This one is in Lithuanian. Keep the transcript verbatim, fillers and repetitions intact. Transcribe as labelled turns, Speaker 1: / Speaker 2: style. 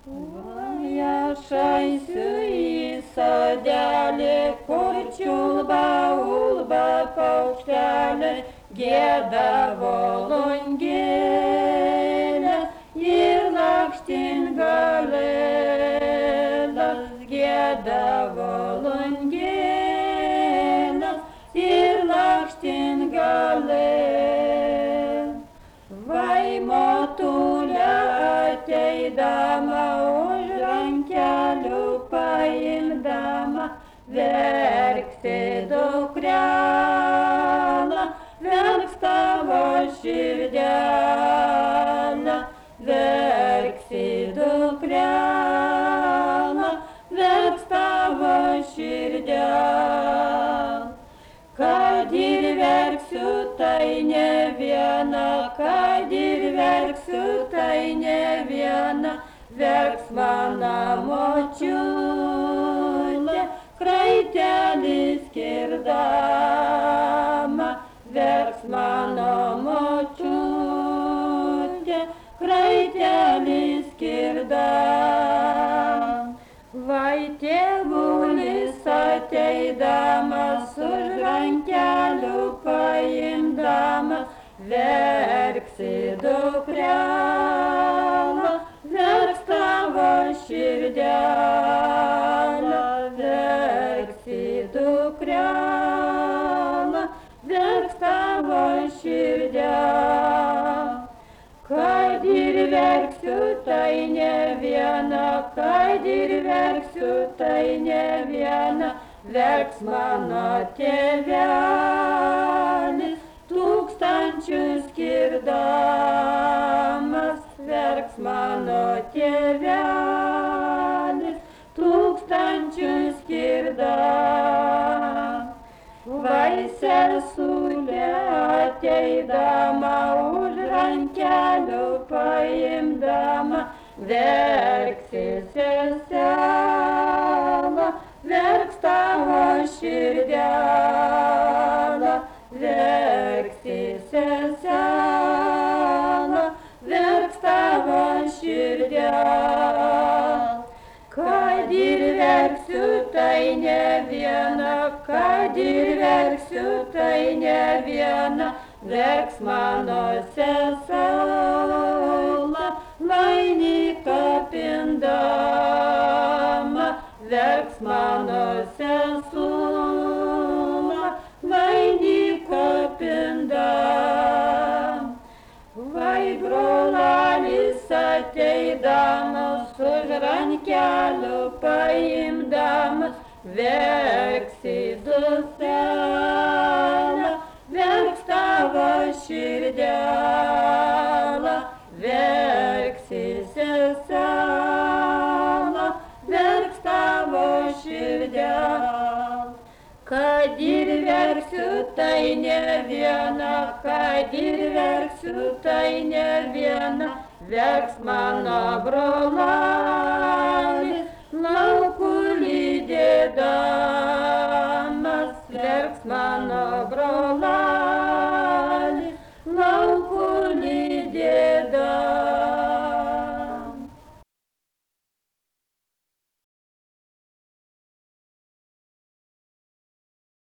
Speaker 1: Aš eisiu į sodelį, kur čiulba, ulba paukštelė, gieda volungėlė ir lakštingalėlės, gieda volungėlės ir lakštingalėlės. Vai motulė ateidama, už rankelių paimdama, verksi dukrelė, verks tavo širdelė, verksi dukrelė, verks tavo širdelė. Kad ir verksiu, tai ne viena, kad ir verksiu, tai ne viena, verks mano močiutė, kraitelį skirdama, verks mano močiutė, kraitelį skirdama. Vai tėvulis ateidamas, už rankelių paimdamas, verksi dukrelė, verks tavo širdelė, verksi dukrelė, verks tavo širdelė. Kad ir verksiu, tai ne viena, kad ir verksiu, tai ne viena, verks mano tėvelis, tūkstančius skirdamas, verks mano tėvelis, tūkstančius skirdamas. Vai sesulė ateidama, už rankelių paimdama, verksi seselė, verks tavo širdelė, verksi seselė, verks tavo širdelė. Kad ir verksiu, tai ne viena, kad ir verksiu, tai ne viena, verks mano seselė, vainiką pindama, verks mano seselė, vainiką pindama. Vai brolalis ateidamas, už rankelių paimdamas, verksi duselė, verks tavo širdelė, verksi seselė, verks tavo širdelė. Kad ir verksiu, tai ne viena, kad ir verksiu, tai ne viena, verks mano brolalis, laukų lydėdamas, verks mano brolalis.